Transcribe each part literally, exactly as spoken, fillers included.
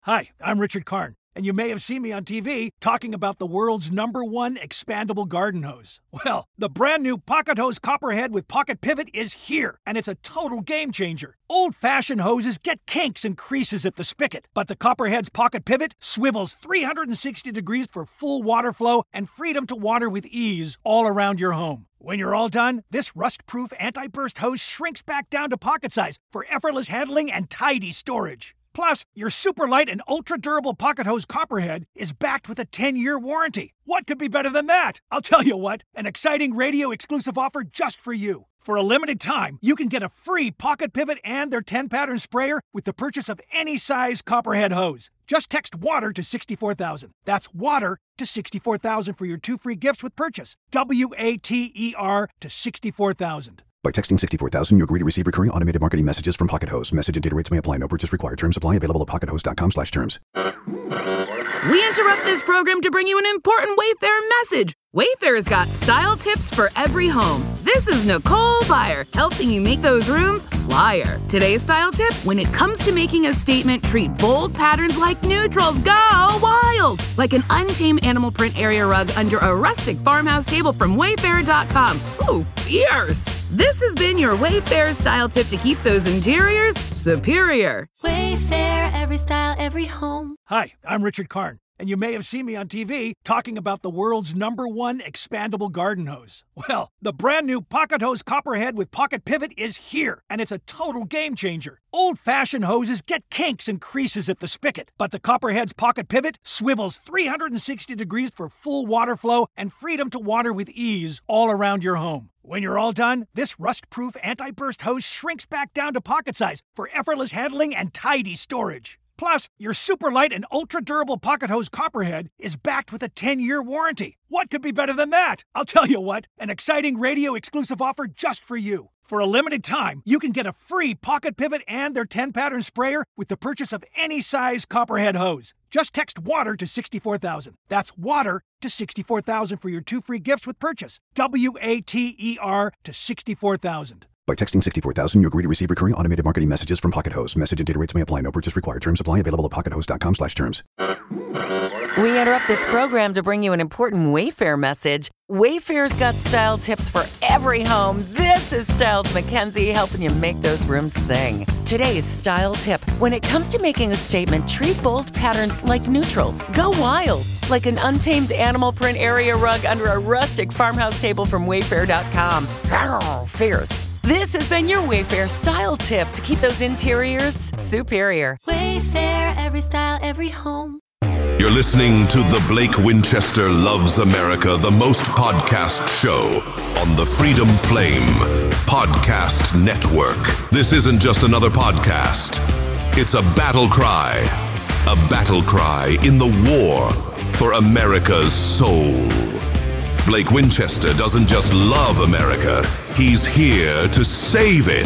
Hi, I'm Richard Karn, and you may have seen me on T V talking about the world's number one expandable garden hose. Well, the brand new Pocket Hose Copperhead with Pocket Pivot is here, and it's a total game changer. Old-fashioned hoses get kinks and creases at the spigot, but the Copperhead's Pocket Pivot swivels three hundred sixty degrees for full water flow and freedom to water with ease all around your home. When you're all done, this rust-proof anti-burst hose shrinks back down to pocket size for effortless handling and tidy storage. Plus, your super light and ultra-durable Pocket Hose Copperhead is backed with a ten-year warranty. What could be better than that? I'll tell you what, an exciting radio-exclusive offer just for you. For a limited time, you can get a free Pocket Pivot and their ten-pattern sprayer with the purchase of any size Copperhead hose. Just text WATER to sixty-four thousand. That's WATER to sixty-four thousand for your two free gifts with purchase. W A T E R to sixty-four thousand. By texting sixty-four thousand, you agree to receive recurring automated marketing messages from Pocket Hose. Message and data rates may apply. No purchase required. Terms apply. Available at pockethose.com slash terms. We interrupt this program to bring you an important Wayfair message. Wayfair's got style tips for every home. This is Nicole Byer, helping you make those rooms flyer. Today's style tip: when it comes to making a statement, treat bold patterns like neutrals. Go wild! Like an untamed animal print area rug under a rustic farmhouse table from Wayfair dot com. Ooh, fierce! This has been your Wayfair style tip to keep those interiors superior. Wayfair, every style, every home. Hi, I'm Richard Karn, and you may have seen me on T V talking about the world's number one expandable garden hose. Well, the brand new Pocket Hose Copperhead with Pocket Pivot is here, and it's a total game changer. Old-fashioned hoses get kinks and creases at the spigot, but the Copperhead's Pocket Pivot swivels three hundred sixty degrees for full water flow and freedom to water with ease all around your home. When you're all done, this rust-proof anti-burst hose shrinks back down to pocket size for effortless handling and tidy storage. Plus, your super light and ultra-durable Pocket Hose Copperhead is backed with a ten-year warranty. What could be better than that? I'll tell you what, an exciting radio-exclusive offer just for you. For a limited time, you can get a free Pocket Pivot and their ten-pattern sprayer with the purchase of any size Copperhead hose. Just text WATER to sixty-four thousand. That's WATER to sixty-four thousand for your two free gifts with purchase. W A T E R to sixty-four thousand. By texting sixty-four thousand, you agree to receive recurring automated marketing messages from Pocket Hose. Message and data rates may apply. No purchase required. Terms apply. Available at pockethose.com slash terms. We interrupt this program to bring you an important Wayfair message. Wayfair's got style tips for every home. This is Styles McKenzie helping you make those rooms sing. Today's style tip: when it comes to making a statement, treat bold patterns like neutrals. Go wild, like an untamed animal print area rug under a rustic farmhouse table from Wayfair dot com. Arr, fierce. This has been your Wayfair style tip to keep those interiors superior. Wayfair, every style, every home. You're listening to The Blake Winchester Loves America, the most podcast show on the Freedom Flame Podcast Network. This isn't just another podcast. It's a battle cry. A battle cry in the war for America's soul. Blake Winchester doesn't just love America. He's here to save it.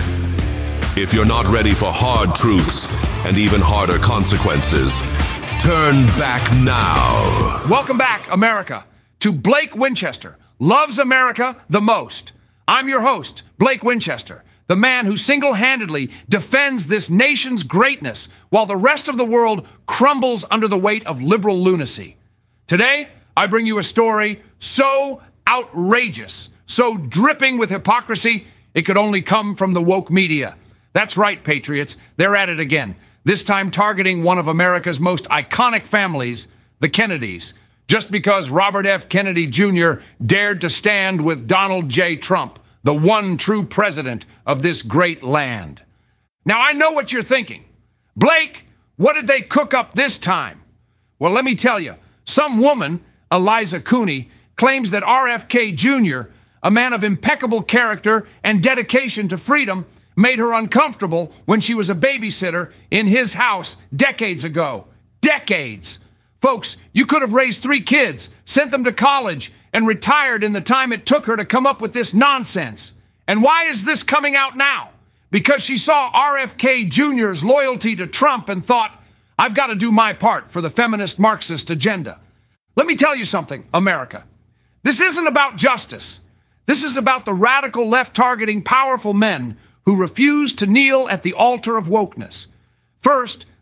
If you're not ready for hard truths and even harder consequences, turn back now. Welcome back, America, to Blake Winchester Loves America the Most. I'm your host, Blake Winchester, the man who single-handedly defends this nation's greatness while the rest of the world crumbles under the weight of liberal lunacy. Today, I bring you a story so outrageous, so dripping with hypocrisy, it could only come from the woke media. That's right, patriots, they're at it again. This time targeting one of America's most iconic families, the Kennedys, just because Robert F. Kennedy Junior dared to stand with Donald J. Trump, the one true president of this great land. Now, I know what you're thinking. Blake, what did they cook up this time? Well, let me tell you, some woman, Eliza Cooney, claims that R F K Junior, a man of impeccable character and dedication to freedom, made her uncomfortable when she was a babysitter in his house decades ago. Decades. Folks, you could have raised three kids, sent them to college, and retired in the time it took her to come up with this nonsense. And why is this coming out now? Because she saw R F K Junior's loyalty to Trump and thought, I've got to do my part for the feminist Marxist agenda. Let me tell you something, America. This isn't about justice. This is about the radical left targeting powerful men who refuse to kneel at the altar of wokeness. First,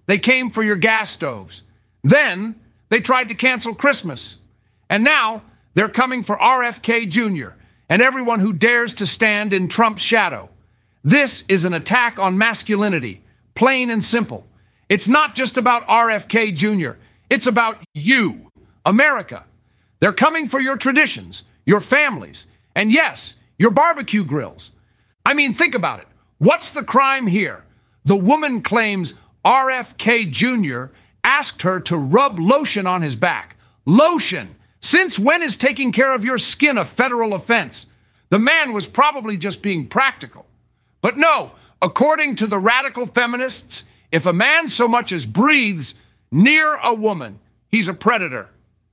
they came for your gas stoves. Then they tried to cancel Christmas. And now they're coming for R F K Junior and everyone who dares to stand in Trump's shadow. This is an attack on masculinity, plain and simple. It's not just about R F K Junior It's about you, America. They're coming for your traditions, your families, and yes, your barbecue grills. I mean, think about it. What's the crime here? The woman claims R F K Junior asked her to rub lotion on his back. Lotion! Since when is taking care of your skin a federal offense? The man was probably just being practical. But no, according to the radical feminists, if a man so much as breathes near a woman, he's a predator.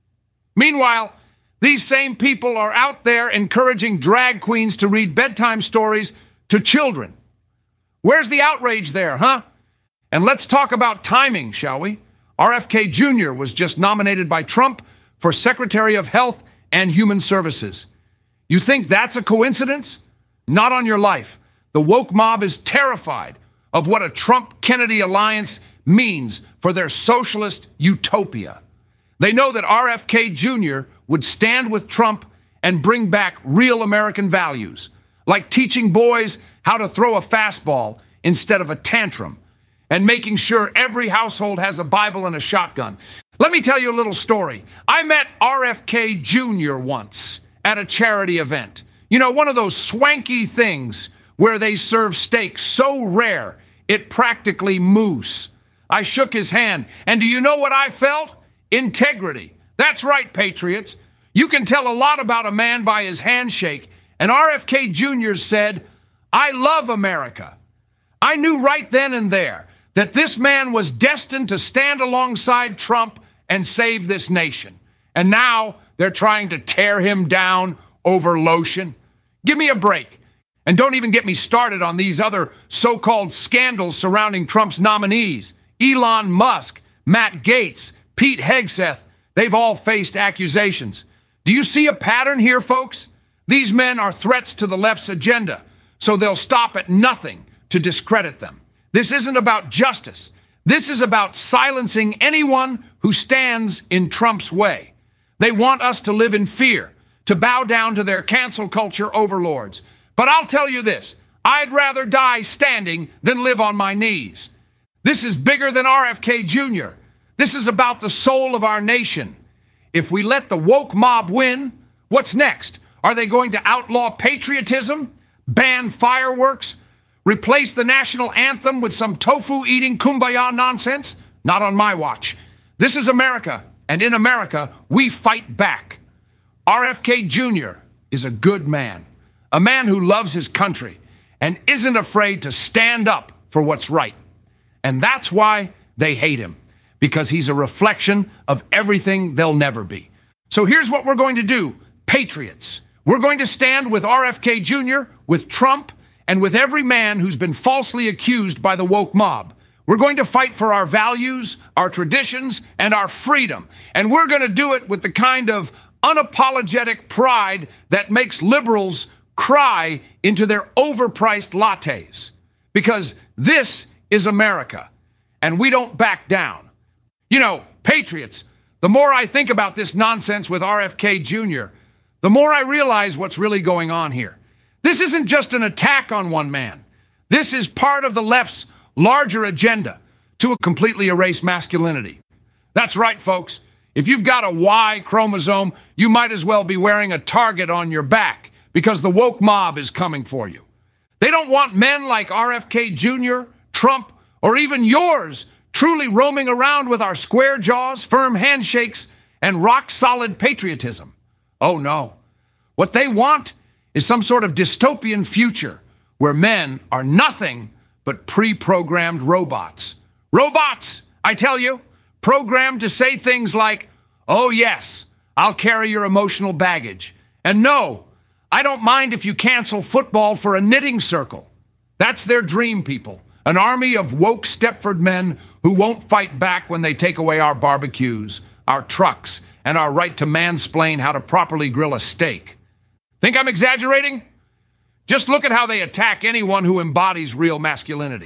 Meanwhile, these same people are out there encouraging drag queens to read bedtime stories to children. Where's the outrage there, huh? And let's talk about timing, shall we? R F K Junior was just nominated by Trump for Secretary of Health and Human Services. You think that's a coincidence? Not on your life. The woke mob is terrified of what a Trump-Kennedy alliance means for their socialist utopia. They know that R F K Junior would stand with Trump and bring back real American values, like teaching boys how to throw a fastball instead of a tantrum, and making sure every household has a Bible and a shotgun. Let me tell you a little story. I met R F K Junior once at a charity event. You know, one of those swanky things where they serve steak so rare it practically moose. I shook his hand, and do you know what I felt? Integrity. That's right, patriots. You can tell a lot about a man by his handshake, and R F K Junior said, "I love America." I knew right then and there that this man was destined to stand alongside Trump and save this nation. And now they're trying to tear him down over lotion. Give me a break. And don't even get me started on these other so-called scandals surrounding Trump's nominees. Elon Musk, Matt Gaetz, Pete Hegseth, they've all faced accusations. Do you see a pattern here, folks? These men are threats to the left's agenda, so they'll stop at nothing to discredit them. This isn't about justice. This is about silencing anyone who stands in Trump's way. They want us to live in fear, to bow down to their cancel culture overlords. But I'll tell you this, I'd rather die standing than live on my knees. This is bigger than R F K Junior This is about the soul of our nation. If we let the woke mob win, what's next? Are they going to outlaw patriotism, ban fireworks, replace the national anthem with some tofu-eating kumbaya nonsense? Not on my watch. This is America, and in America, we fight back. R F K Junior is a good man, a man who loves his country and isn't afraid to stand up for what's right. And that's why they hate him, because he's a reflection of everything they'll never be. So here's what we're going to do, patriots. We're going to stand with R F K Junior, with Trump, and with every man who's been falsely accused by the woke mob. We're going to fight for our values, our traditions, and our freedom. And we're going to do it with the kind of unapologetic pride that makes liberals cry into their overpriced lattes. Because this is America, and we don't back down. You know, patriots, the more I think about this nonsense with R F K Junior, the more I realize what's really going on here. This isn't just an attack on one man. This is part of the left's larger agenda to completely erase masculinity. That's right, folks. If you've got a Y chromosome, you might as well be wearing a target on your back because the woke mob is coming for you. They don't want men like R F K Junior, Trump, or even yours truly roaming around with our square jaws, firm handshakes, and rock-solid patriotism. Oh, no. What they want is some sort of dystopian future where men are nothing but pre-programmed robots. Robots, I tell you, programmed to say things like, "Oh yes, I'll carry your emotional baggage." And no, I don't mind if you cancel football for a knitting circle. That's their dream, people. An army of woke Stepford men who won't fight back when they take away our barbecues, our trucks, and our right to mansplain how to properly grill a steak. Think I'm exaggerating? Just look at how they attack anyone who embodies real masculinity.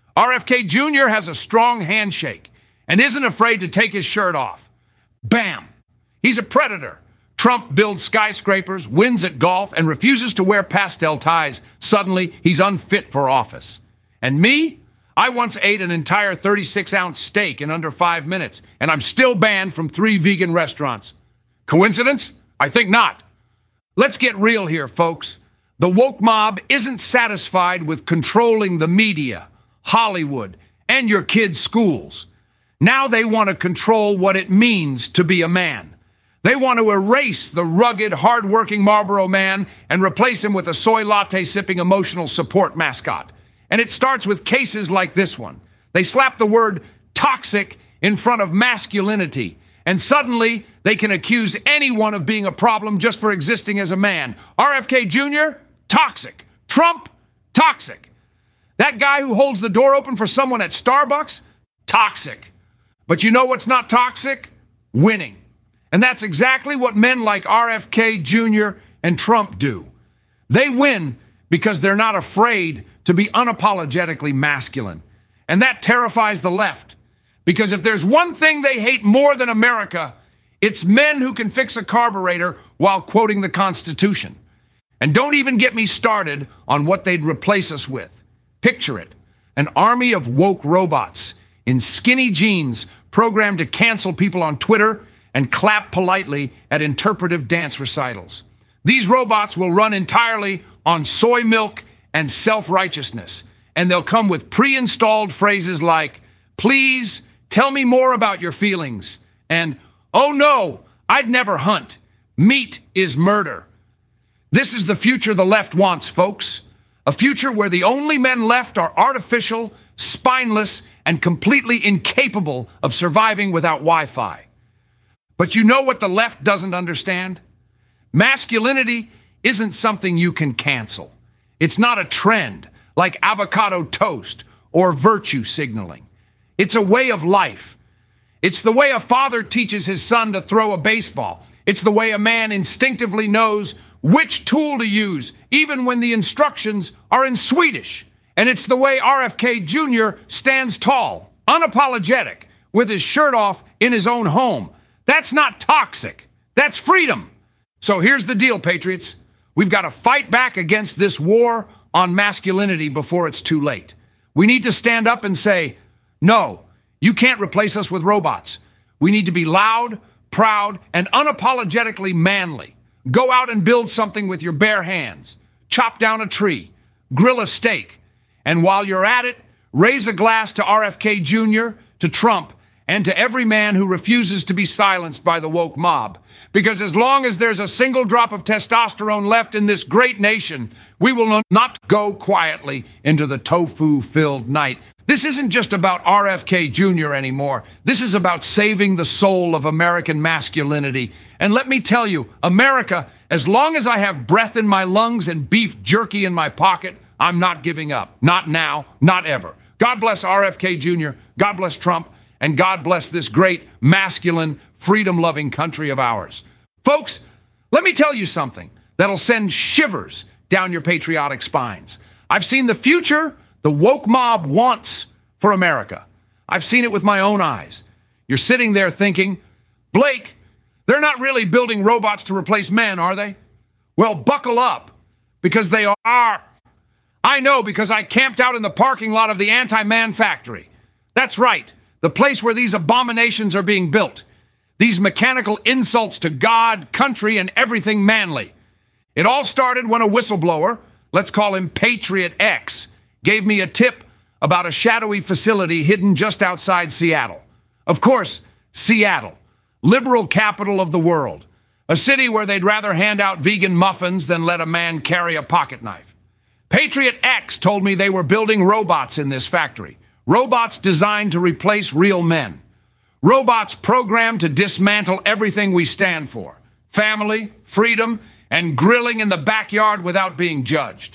R F K Junior has a strong handshake and isn't afraid to take his shirt off. Bam! He's a predator. Trump builds skyscrapers, wins at golf, and refuses to wear pastel ties. Suddenly, he's unfit for office. And me? I once ate an entire thirty-six ounce steak in under five minutes, and I'm still banned from three vegan restaurants. Coincidence? I think not. Let's get real here, folks. The woke mob isn't satisfied with controlling the media, Hollywood, and your kids' schools. Now they want to control what it means to be a man. They want to erase the rugged, hard-working Marlboro man and replace him with a soy latte-sipping emotional support mascot. And it starts with cases like this one. They slap the word toxic in front of masculinity, and suddenly they can accuse anyone of being a problem just for existing as a man. R F K Junior, toxic. Trump, toxic. That guy who holds the door open for someone at Starbucks, toxic. But you know what's not toxic? Winning. And that's exactly what men like R F K Junior and Trump do. They win because they're not afraid to be unapologetically masculine. And that terrifies the left. Because if there's one thing they hate more than America, it's men who can fix a carburetor while quoting the Constitution. And don't even get me started on what they'd replace us with. Picture it. An army of woke robots in skinny jeans programmed to cancel people on Twitter and clap politely at interpretive dance recitals. These robots will run entirely on soy milk and self-righteousness, and they'll come with pre-installed phrases like, please tell me more about your feelings, and, oh no, I'd never hunt. Meat is murder. This is the future the left wants, folks. A future where the only men left are artificial, spineless, and completely incapable of surviving without Wi-Fi. But you know what the left doesn't understand? Masculinity isn't something you can cancel. It's not a trend like avocado toast or virtue signaling. It's a way of life. It's the way a father teaches his son to throw a baseball. It's the way a man instinctively knows which tool to use, even when the instructions are in Swedish. And it's the way R F K Junior stands tall, unapologetic, with his shirt off in his own home. That's not toxic. That's freedom. So here's the deal, patriots. We've got to fight back against this war on masculinity before it's too late. We need to stand up and say, no, you can't replace us with robots. We need to be loud, proud, and unapologetically manly. Go out and build something with your bare hands. Chop down a tree. Grill a steak. And while you're at it, raise a glass to R F K Junior, to Trump, and to every man who refuses to be silenced by the woke mob. Because as long as there's a single drop of testosterone left in this great nation, we will not go quietly into the tofu-filled night. This isn't just about R F K Junior anymore. This is about saving the soul of American masculinity. And let me tell you, America, as long as I have breath in my lungs and beef jerky in my pocket, I'm not giving up. Not now, not ever. God bless R F K Junior, God bless Trump, and God bless this great, masculine, freedom-loving country of ours. Folks, let me tell you something that'll send shivers down your patriotic spines. I've seen the future the woke mob wants for America. I've seen it with my own eyes. You're sitting there thinking, Blake, they're not really building robots to replace men, are they? Well, buckle up, because they are. I know, because I camped out in the parking lot of the Anti-Man Factory. That's right. The place where these abominations are being built. These mechanical insults to God, country, and everything manly. It all started when a whistleblower, let's call him Patriot X, gave me a tip about a shadowy facility hidden just outside Seattle. Of course, Seattle, liberal capital of the world. A city where they'd rather hand out vegan muffins than let a man carry a pocket knife. Patriot X told me they were building robots in this factory. Robots designed to replace real men. Robots programmed to dismantle everything we stand for. Family, freedom, and grilling in the backyard without being judged.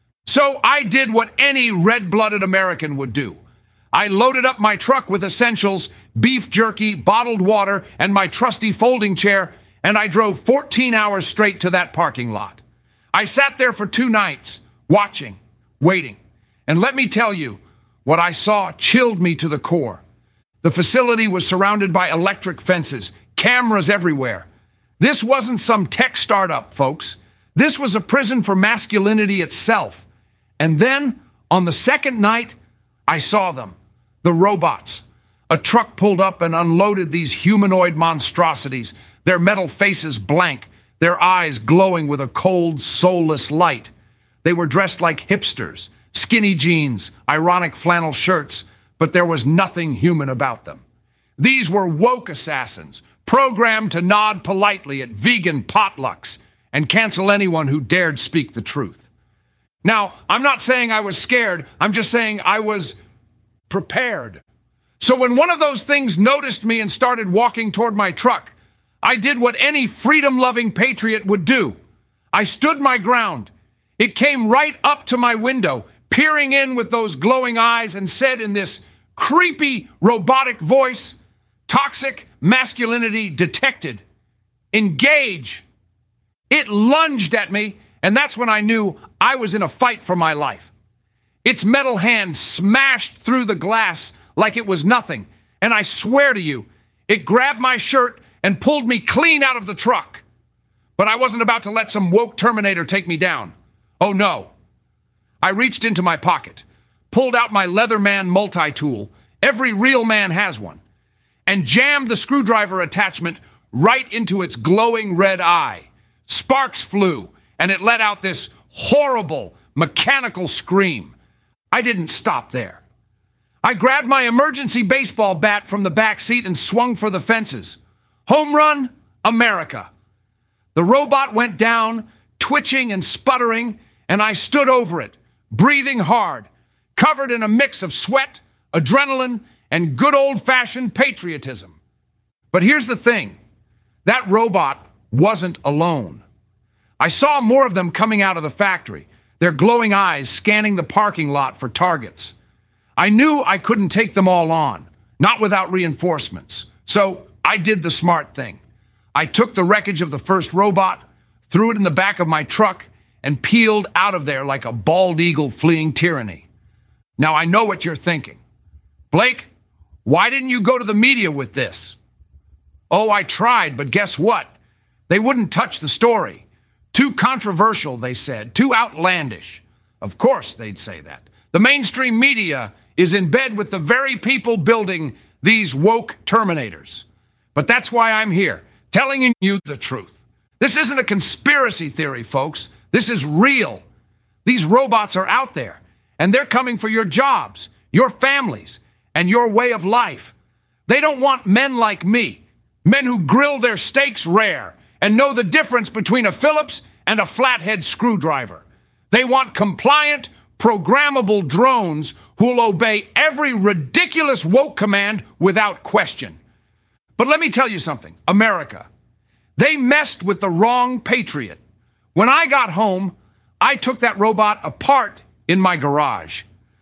So I did what any red-blooded American would do. I loaded up my truck with essentials, beef jerky, bottled water, and my trusty folding chair, and I drove fourteen hours straight to that parking lot. I sat there for two nights, watching, waiting. And let me tell you, What I saw chilled me to the core. The facility was surrounded by electric fences, cameras everywhere. This wasn't some tech startup, folks. This was a prison for masculinity itself. And then, on the second night, I saw them, the robots. A truck pulled up and unloaded these humanoid monstrosities, their metal faces blank, their eyes glowing with a cold, soulless light. They were dressed like hipsters, skinny jeans, ironic flannel shirts, but there was nothing human about them. These were woke assassins, programmed to nod politely at vegan potlucks and cancel anyone who dared speak the truth. Now, I'm not saying I was scared. I'm just saying I was prepared. So when one of those things noticed me and started walking toward my truck, I did what any freedom-loving patriot would do. I stood my ground. It came right up to my window, peering in with those glowing eyes, and said in this creepy, robotic voice, "Toxic masculinity detected. Engage." It lunged at me, and that's when I knew I was in a fight for my life. Its metal hand smashed through the glass like it was nothing, and I swear to you, it grabbed my shirt and pulled me clean out of the truck. But I wasn't about to let some woke Terminator take me down. Oh no. I reached into my pocket, pulled out my Leatherman multi-tool, every real man has one, and jammed the screwdriver attachment right into its glowing red eye. Sparks flew, and it let out this horrible, mechanical scream. I didn't stop there. I grabbed my emergency baseball bat from the back seat and swung for the fences. Home run, America. The robot went down, twitching and sputtering, and I stood over it, breathing hard, covered in a mix of sweat, adrenaline, and good old-fashioned patriotism. But here's the thing. That robot wasn't alone. I saw more of them coming out of the factory, their glowing eyes scanning the parking lot for targets. I knew I couldn't take them all on, not without reinforcements. So I did the smart thing. I took the wreckage of the first robot, threw it in the back of my truck, and peeled out of there like a bald eagle fleeing tyranny. Now I know what you're thinking. Blake, why didn't you go to the media with this? Oh, I tried, but guess what? They wouldn't touch the story. Too controversial, they said. Too outlandish. Of course they'd say that. The mainstream media is in bed with the very people building these woke Terminators. But that's why I'm here, telling you the truth. This isn't a conspiracy theory, folks. This is real. These robots are out there, and they're coming for your jobs, your families, and your way of life. They don't want men like me, men who grill their steaks rare and know the difference between a Phillips and a flathead screwdriver. They want compliant, programmable drones who'll obey every ridiculous woke command without question. But let me tell you something, America, they messed with the wrong patriot. When I got home, I took that robot apart in my garage.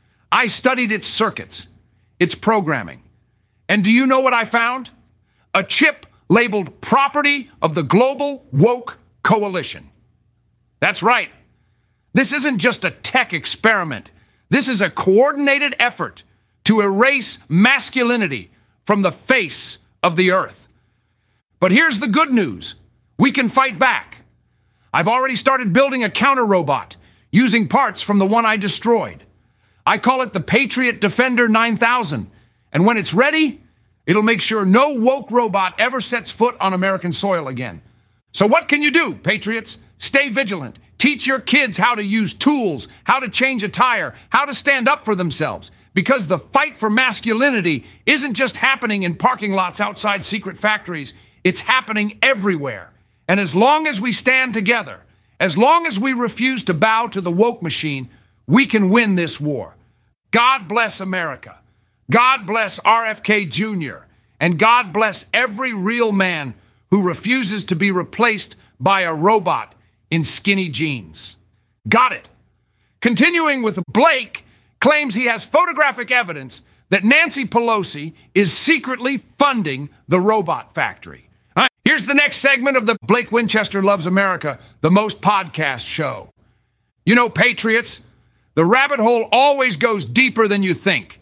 I studied its circuits, its programming. And do you know what I found? A chip labeled property of the Global Woke Coalition. That's right. This isn't just a tech experiment. This is a coordinated effort to erase masculinity from the face of the earth. But here's the good news. We can fight back. I've already started building a counter robot using parts from the one I destroyed. I call it the Patriot Defender nine thousand. And when it's ready, it'll make sure no woke robot ever sets foot on American soil again. So what can you do, patriots? Stay vigilant. Teach your kids how to use tools, how to change a tire, how to stand up for themselves. Because the fight for masculinity isn't just happening in parking lots outside secret factories. It's happening everywhere. And as long as we stand together, as long as we refuse to bow to the woke machine, we can win this war. God bless America. God bless R F K Junior And God bless every real man who refuses to be replaced by a robot in skinny jeans. Got it. Continuing with Blake, claims he has photographic evidence that Nancy Pelosi is secretly funding the robot factory. All right, here's the next segment of the Blake Winchester Loves America, the most podcast show. You know, patriots, the rabbit hole always goes deeper than you think.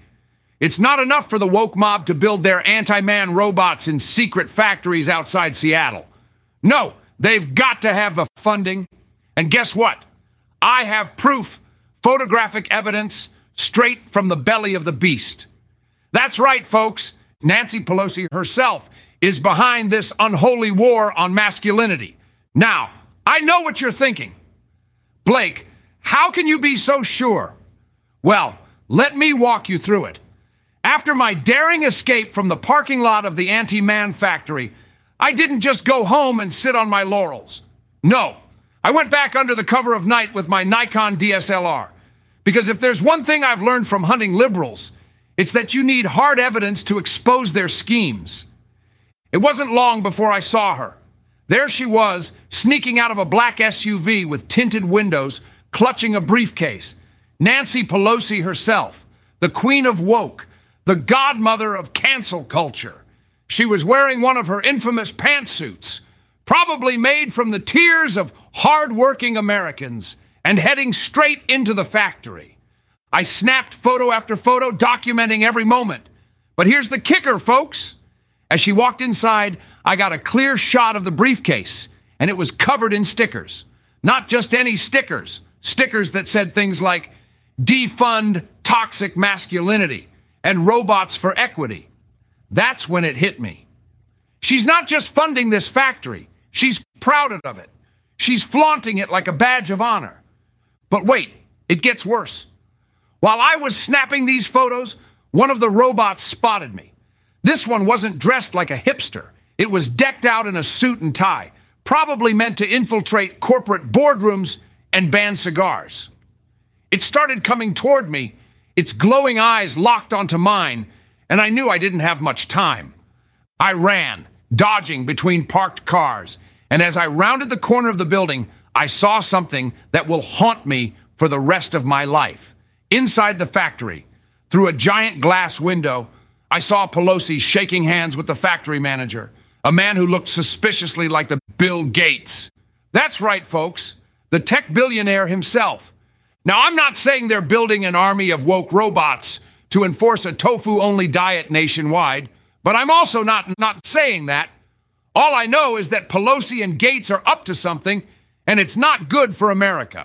It's not enough for the woke mob to build their anti-man robots in secret factories outside Seattle. No, they've got to have the funding. And guess what? I have proof, photographic evidence, straight from the belly of the beast. That's right, folks. Nancy Pelosi herself is behind this unholy war on masculinity. Now, I know what you're thinking. Blake, how can you be so sure? Well, let me walk you through it. After my daring escape from the parking lot of the Anti-Man factory, I didn't just go home and sit on my laurels. No, I went back under the cover of night with my Nikon D S L R. Because if there's one thing I've learned from hunting liberals, it's that you need hard evidence to expose their schemes. It wasn't long before I saw her. There she was, sneaking out of a black S U V with tinted windows, clutching a briefcase. Nancy Pelosi herself, the queen of woke, the godmother of cancel culture. She was wearing one of her infamous pantsuits, probably made from the tears of hard-working Americans, and heading straight into the factory. I snapped photo after photo, documenting every moment. But here's the kicker, folks. As she walked inside, I got a clear shot of the briefcase, and it was covered in stickers. Not just any stickers, stickers that said things like, defund toxic masculinity and robots for equity. That's when it hit me. She's not just funding this factory. She's proud of it. She's flaunting it like a badge of honor. But wait, it gets worse. While I was snapping these photos, one of the robots spotted me. This one wasn't dressed like a hipster. It was decked out in a suit and tie, probably meant to infiltrate corporate boardrooms and ban cigars. It started coming toward me, its glowing eyes locked onto mine, and I knew I didn't have much time. I ran, dodging between parked cars, and as I rounded the corner of the building, I saw something that will haunt me for the rest of my life. Inside the factory, through a giant glass window, I saw Pelosi shaking hands with the factory manager, a man who looked suspiciously like the Bill Gates. That's right, folks, the tech billionaire himself. Now, I'm not saying they're building an army of woke robots to enforce a tofu-only diet nationwide, but I'm also not, not saying that. All I know is that Pelosi and Gates are up to something, and it's not good for America.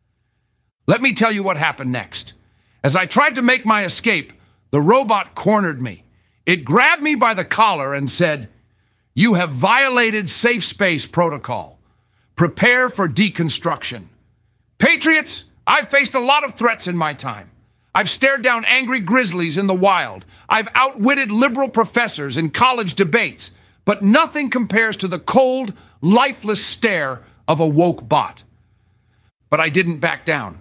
Let me tell you what happened next. As I tried to make my escape, the robot cornered me. It grabbed me by the collar and said, "You have violated safe space protocol. Prepare for deconstruction." Patriots, I've faced a lot of threats in my time. I've stared down angry grizzlies in the wild. I've outwitted liberal professors in college debates. But nothing compares to the cold, lifeless stare of a woke bot. But I didn't back down.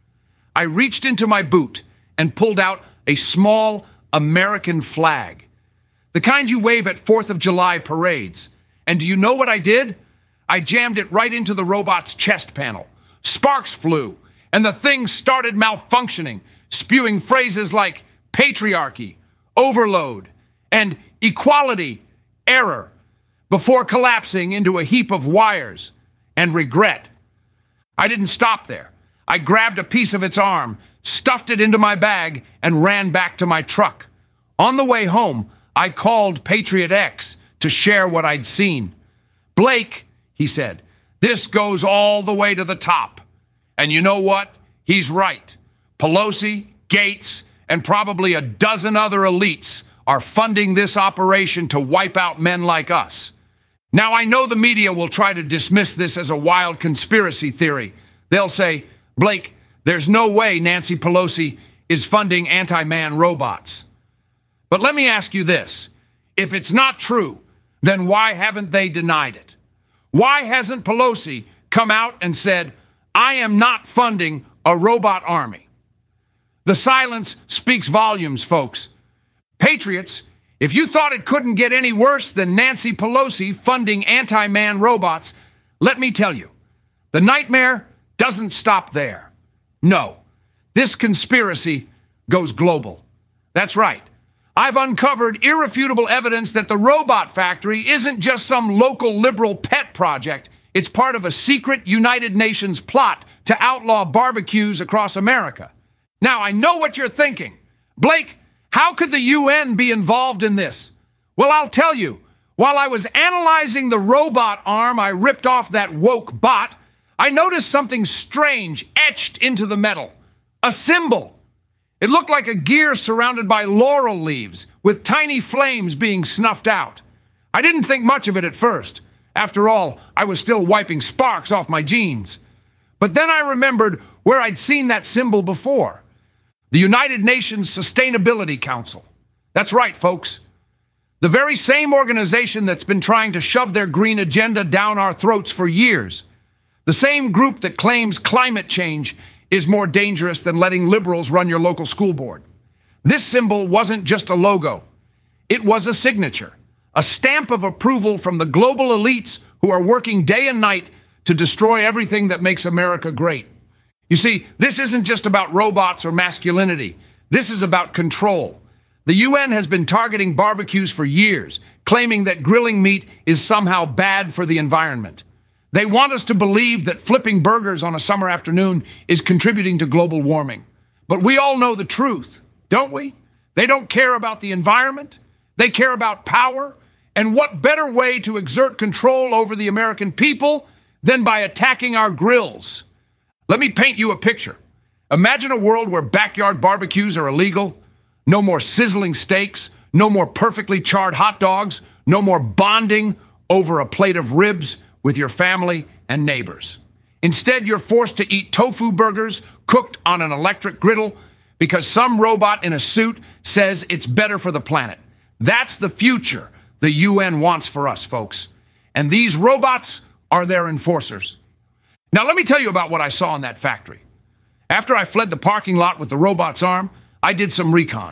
I reached into my boot and pulled out a small American flag, the kind you wave at fourth of July parades. And do you know what I did? I jammed it right into the robot's chest panel. Sparks flew, and the thing started malfunctioning, spewing phrases like patriarchy, overload, and equality, error, before collapsing into a heap of wires and regret. I didn't stop there. I grabbed a piece of its arm, stuffed it into my bag, and ran back to my truck. On the way home, I called Patriot X to share what I'd seen. "Blake," he said, "this goes all the way to the top." And you know what? He's right. Pelosi, Gates, and probably a dozen other elites are funding this operation to wipe out men like us. Now, I know the media will try to dismiss this as a wild conspiracy theory. They'll say, "Blake, there's no way Nancy Pelosi is funding anti-man robots." But let me ask you this. If it's not true, then why haven't they denied it? Why hasn't Pelosi come out and said, "I am not funding a robot army"? The silence speaks volumes, folks. Patriots, if you thought it couldn't get any worse than Nancy Pelosi funding anti-man robots, let me tell you, the nightmare doesn't stop there. No, this conspiracy goes global. That's right. I've uncovered irrefutable evidence that the robot factory isn't just some local liberal pet project. It's part of a secret United Nations plot to outlaw barbecues across America. Now, I know what you're thinking. Blake, How could the U N be involved in this? Well, I'll tell you. While I was analyzing the robot arm I ripped off that woke bot, I noticed something strange etched into the metal. A symbol. It looked like a gear surrounded by laurel leaves, with tiny flames being snuffed out. I didn't think much of it at first. After all, I was still wiping sparks off my jeans. But then I remembered where I'd seen that symbol before. The United Nations Sustainability Council. That's right, folks. The very same organization that's been trying to shove their green agenda down our throats for years. The same group that claims climate change is more dangerous than letting liberals run your local school board. This symbol wasn't just a logo. It was a signature, a stamp of approval from the global elites who are working day and night to destroy everything that makes America great. You see, this isn't just about robots or masculinity. This is about control. The U N has been targeting barbecues for years, claiming that grilling meat is somehow bad for the environment. They want us to believe that flipping burgers on a summer afternoon is contributing to global warming. But we all know the truth, don't we? They don't care about the environment. They care about power. And what better way to exert control over the American people than by attacking our grills? Let me paint you a picture. Imagine a world where backyard barbecues are illegal. No more sizzling steaks, no more perfectly charred hot dogs, no more bonding over a plate of ribs with your family and neighbors. Instead, you're forced to eat tofu burgers cooked on an electric griddle because some robot in a suit says it's better for the planet. That's the future the U N wants for us, folks. And these robots are their enforcers. Now, let me tell you about what I saw in that factory. After I fled the parking lot with the robot's arm, I did some recon.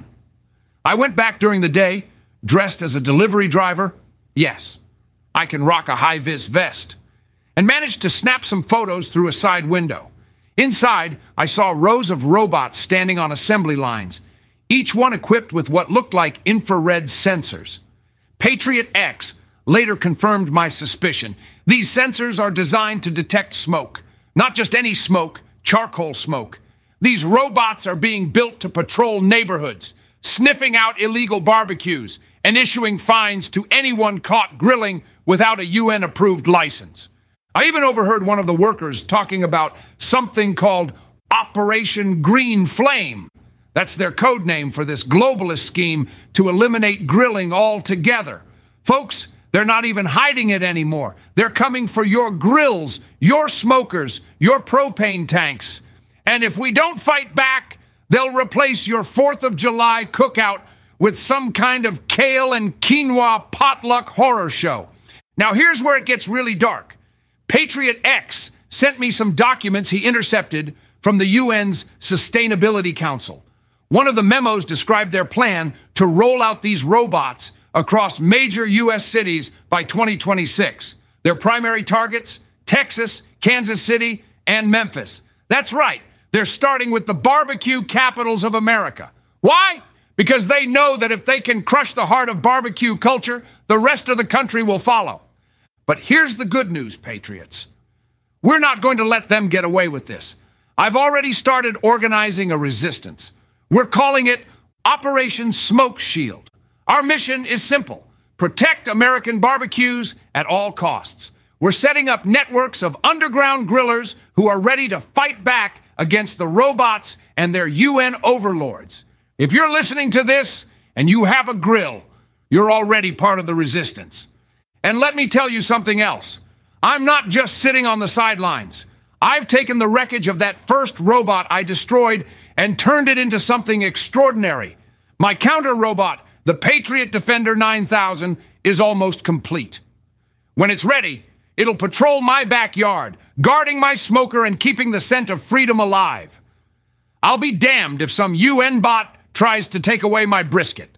I went back during the day, dressed as a delivery driver. Yes, I can rock a high-vis vest. And managed to snap some photos through a side window. Inside, I saw rows of robots standing on assembly lines, each one equipped with what looked like infrared sensors. Patriot X later confirmed my suspicion. These sensors are designed to detect smoke. Not just any smoke, charcoal smoke. These robots are being built to patrol neighborhoods, sniffing out illegal barbecues, and issuing fines to anyone caught grilling without a U N-approved license. I even overheard one of the workers talking about something called Operation Green Flame. That's their code name for this globalist scheme to eliminate grilling altogether. Folks, they're not even hiding it anymore. They're coming for your grills, your smokers, your propane tanks. And if we don't fight back, they'll replace your fourth of July cookout with some kind of kale and quinoa potluck horror show. Now, here's where it gets really dark. Patriot X sent me some documents he intercepted from the U N's Sustainability Council. One of the memos described their plan to roll out these robots across major U S cities by twenty twenty-six. Their primary targets, Texas, Kansas City, and Memphis. That's right. They're starting with the barbecue capitals of America. Why? Because they know that if they can crush the heart of barbecue culture, the rest of the country will follow. But here's the good news, patriots. We're not going to let them get away with this. I've already started organizing a resistance. We're calling it Operation Smoke Shield. Our mission is simple. Protect American barbecues at all costs. We're setting up networks of underground grillers who are ready to fight back against the robots and their U N overlords. If you're listening to this and you have a grill, you're already part of the resistance. And let me tell you something else. I'm not just sitting on the sidelines. I've taken the wreckage of that first robot I destroyed and turned it into something extraordinary. My counter robot, the Patriot Defender nine thousand, is almost complete. When it's ready, it'll patrol my backyard, guarding my smoker and keeping the scent of freedom alive. I'll be damned if some U N bot tries to take away my brisket.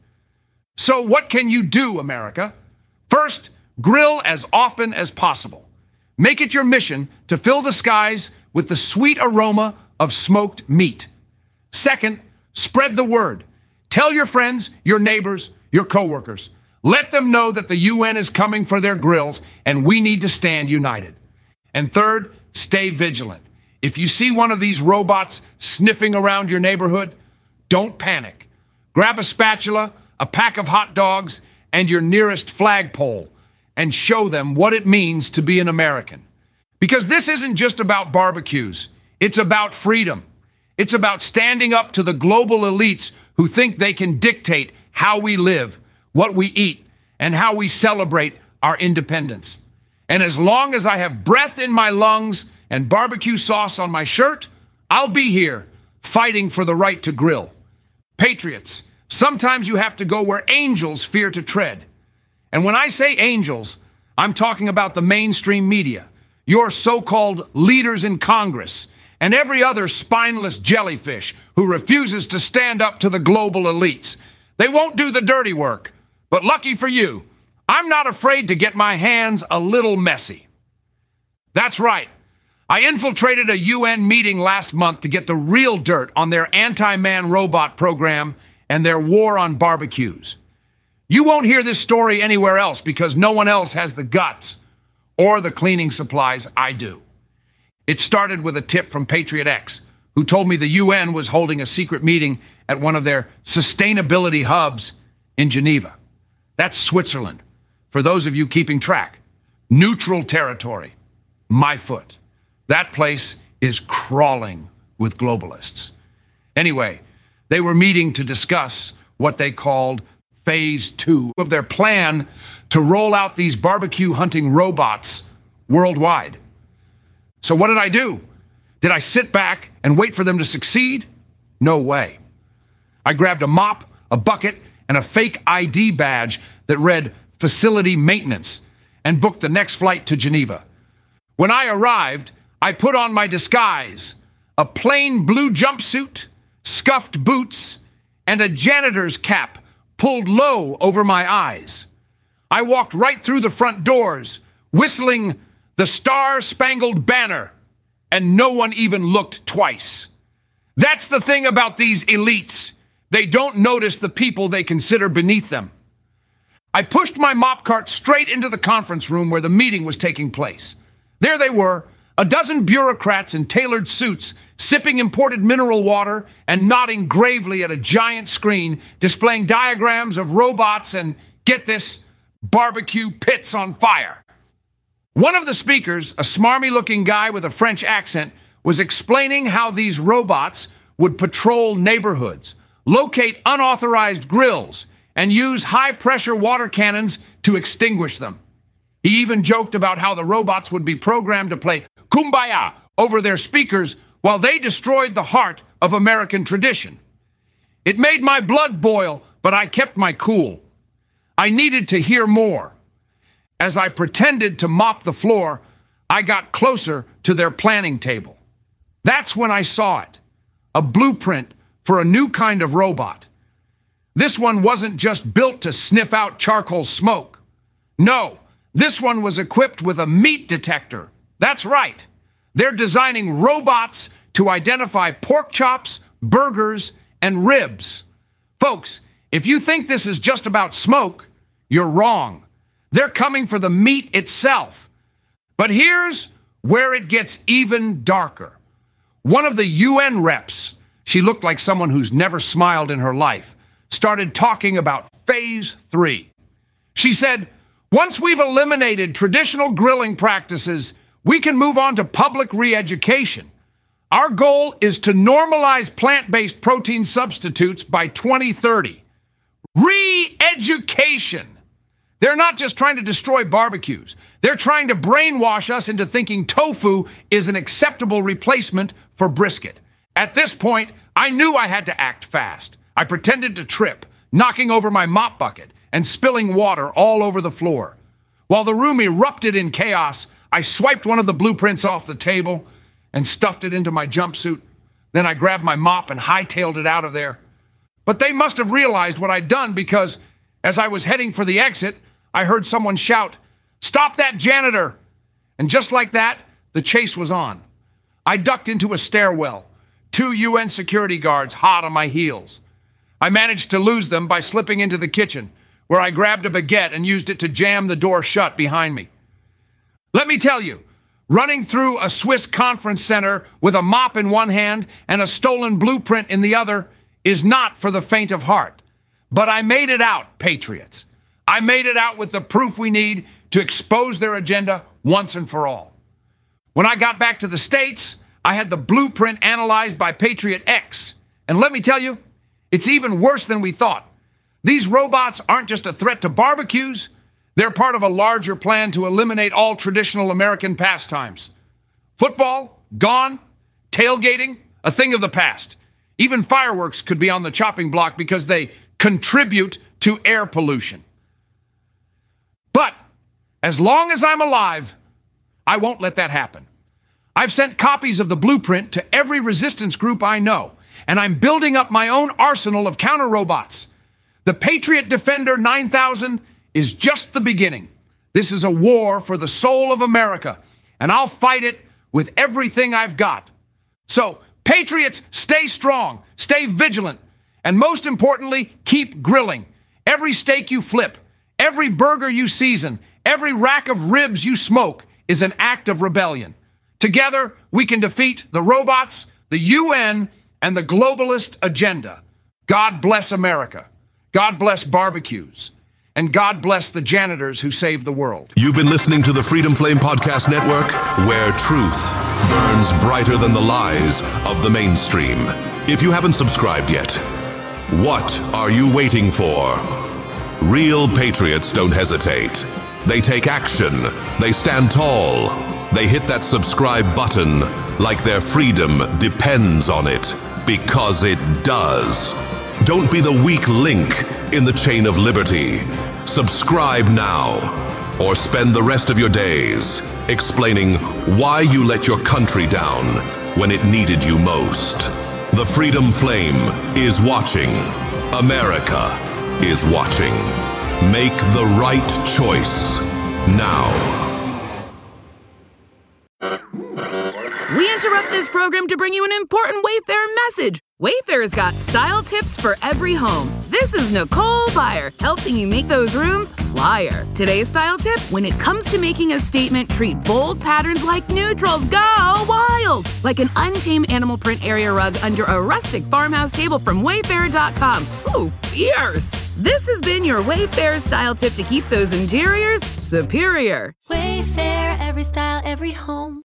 So what can you do, America? First, grill as often as possible. Make it your mission to fill the skies with the sweet aroma of smoked meat. Second, spread the word. Tell your friends, your neighbors, your coworkers. Let them know that the U N is coming for their grills and we need to stand united. And third, stay vigilant. If you see one of these robots sniffing around your neighborhood, don't panic. Grab a spatula, a pack of hot dogs, and your nearest flagpole, and show them what it means to be an American. Because this isn't just about barbecues. It's about freedom. It's about standing up to the global elites who think they can dictate how we live, what we eat, and how we celebrate our independence. And as long as I have breath in my lungs and barbecue sauce on my shirt, I'll be here fighting for the right to grill. Patriots, sometimes you have to go where angels fear to tread. And when I say angels, I'm talking about the mainstream media, your so-called leaders in Congress, and every other spineless jellyfish who refuses to stand up to the global elites. They won't do the dirty work, but lucky for you, I'm not afraid to get my hands a little messy. That's right. I infiltrated a U N meeting last month to get the real dirt on their anti-man robot program and their war on barbecues. You won't hear this story anywhere else because no one else has the guts or the cleaning supplies I do. It started with a tip from Patriot X, who told me the U N was holding a secret meeting at one of their sustainability hubs in Geneva. That's Switzerland. For those of you keeping track, neutral territory, my foot. That place is crawling with globalists. Anyway, they were meeting to discuss what they called phase two of their plan to roll out these barbecue hunting robots worldwide. So what did I do? Did I sit back and wait for them to succeed? No way. I grabbed a mop, a bucket, and a fake I D badge that read facility maintenance and booked the next flight to Geneva. When I arrived, I put on my disguise, a plain blue jumpsuit, scuffed boots, and a janitor's cap pulled low over my eyes. I walked right through the front doors, whistling the Star-Spangled Banner, and no one even looked twice. That's the thing about these elites. They don't notice the people they consider beneath them. I pushed my mop cart straight into the conference room where the meeting was taking place. There they were, a dozen bureaucrats in tailored suits, sipping imported mineral water and nodding gravely at a giant screen displaying diagrams of robots and, get this, barbecue pits on fire. One of the speakers, a smarmy-looking guy with a French accent, was explaining how these robots would patrol neighborhoods, locate unauthorized grills, and use high-pressure water cannons to extinguish them. He even joked about how the robots would be programmed to play Kumbaya over their speakers while they destroyed the heart of American tradition. It made my blood boil, but I kept my cool. I needed to hear more. As I pretended to mop the floor, I got closer to their planning table. That's when I saw it, a blueprint for a new kind of robot. This one wasn't just built to sniff out charcoal smoke. No, this one was equipped with a meat detector. That's right. They're designing robots to identify pork chops, burgers, and ribs. Folks, if you think this is just about smoke, you're wrong. They're coming for the meat itself. But here's where it gets even darker. One of the U N reps, she looked like someone who's never smiled in her life, started talking about phase three. She said, once we've eliminated traditional grilling practices, we can move on to public re-education. Our goal is to normalize plant-based protein substitutes by twenty thirty. Re-education. They're not just trying to destroy barbecues. They're trying to brainwash us into thinking tofu is an acceptable replacement for brisket. At this point, I knew I had to act fast. I pretended to trip, knocking over my mop bucket and spilling water all over the floor. While the room erupted in chaos, I swiped one of the blueprints off the table and stuffed it into my jumpsuit. Then I grabbed my mop and hightailed it out of there. But they must have realized what I'd done because as I was heading for the exit, I heard someone shout, "Stop that janitor!" And just like that, the chase was on. I ducked into a stairwell, two U N security guards hot on my heels. I managed to lose them by slipping into the kitchen, where I grabbed a baguette and used it to jam the door shut behind me. Let me tell you, running through a Swiss conference center with a mop in one hand and a stolen blueprint in the other is not for the faint of heart. But I made it out, patriots. I made it out with the proof we need to expose their agenda once and for all. When I got back to the States, I had the blueprint analyzed by Patriot X. And let me tell you, it's even worse than we thought. These robots aren't just a threat to barbecues. They're part of a larger plan to eliminate all traditional American pastimes. Football, gone. Tailgating, a thing of the past. Even fireworks could be on the chopping block because they contribute to air pollution. But as long as I'm alive, I won't let that happen. I've sent copies of the blueprint to every resistance group I know, and I'm building up my own arsenal of counter robots. The Patriot Defender nine thousand is just the beginning. This is a war for the soul of America, and I'll fight it with everything I've got. So, patriots, stay strong, stay vigilant, and most importantly, keep grilling. Every steak you flip, every burger you season, every rack of ribs you smoke is an act of rebellion. Together, we can defeat the robots, the U N, and the globalist agenda. God bless America. God bless barbecues. And God bless the janitors who saved the world. You've been listening to the Freedom Flame Podcast Network, where truth burns brighter than the lies of the mainstream. If you haven't subscribed yet, what are you waiting for? Real patriots don't hesitate. They take action. They stand tall. They hit that subscribe button like their freedom depends on it, because it does. Don't be the weak link in the chain of liberty. Subscribe now, or spend the rest of your days explaining why you let your country down when it needed you most. The Freedom Flame is watching. America is watching. Make the right choice now. We interrupt this program to bring you an important Wayfair message. Wayfair's got style tips for every home. This is Nicole Byer, helping you make those rooms flyer. Today's style tip: when it comes to making a statement, treat bold patterns like neutrals. Go wild! Like an untamed animal print area rug under a rustic farmhouse table from Wayfair dot com. Ooh, fierce! This has been your Wayfair style tip to keep those interiors superior. Wayfair, every style, every home.